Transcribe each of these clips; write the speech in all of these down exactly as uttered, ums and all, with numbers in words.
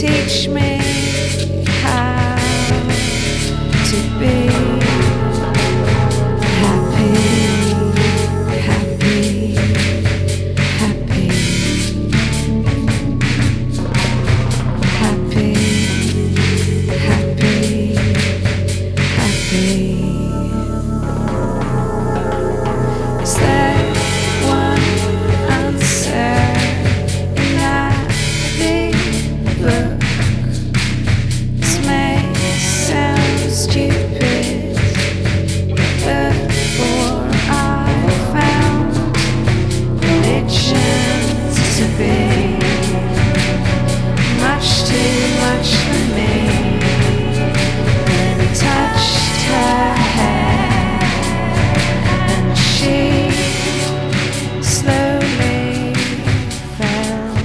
teach me how to be happy, happy, happy, happy, happy, happy. Is there one answer in that big book? This may sound stupid, but before I found religions to be much too much for me, then I touched her hair and she slowly fell.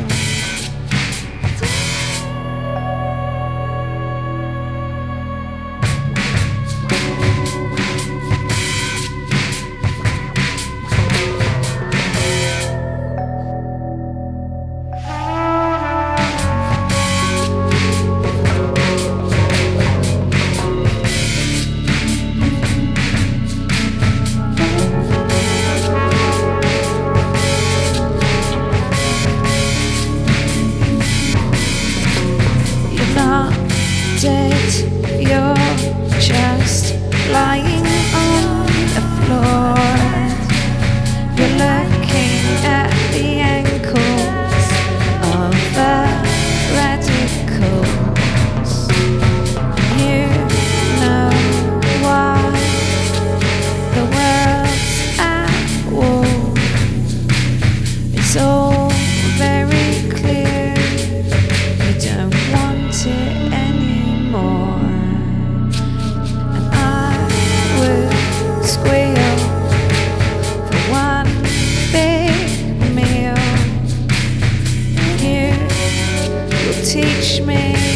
You're not dead, you're just lying on the floor. You're looking at the ankles of the radicals. You know why the world's at war. It's all very clear. You don't want it anymore. And I would squeal for one big meal. You will teach me